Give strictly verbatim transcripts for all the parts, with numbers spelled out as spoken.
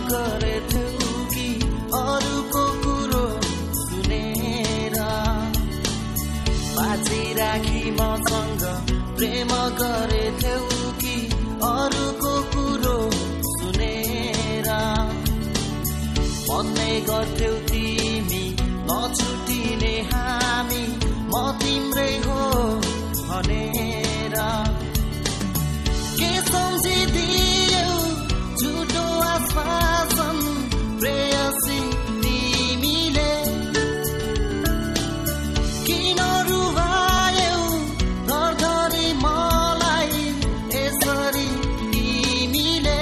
गरेथ्यौ कि अरूको कुरो सुनेर बाजी राखी मसँग प्रेम गरेथ्यौ कि अरूको कुरो सुनेर भन्ने गर्थ्यौ तिमी नछुटिने हामी म तिम्रै हो भनेर के सम्झिदियौ झुटो आश्वासन प्रेयसी तिमीले किन रुवायौ घरघरी मलाई यसरी तिमीले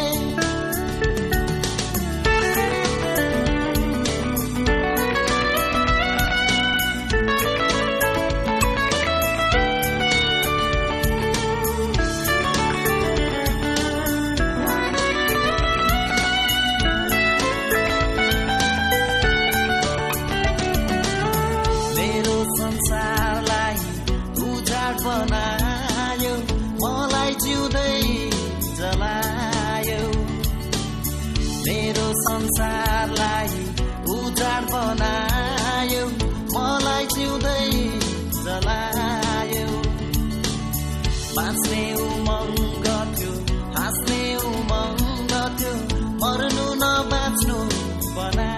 बनायो मलाई जिउँदै जलायो मेरो संसारलाई उजाड बनायो मलाई जिउँदै जलायो बाँच्ने उमङ्ग थियो हाँस्ने उमङ्ग थियो मर्नु नबाँच्नु बना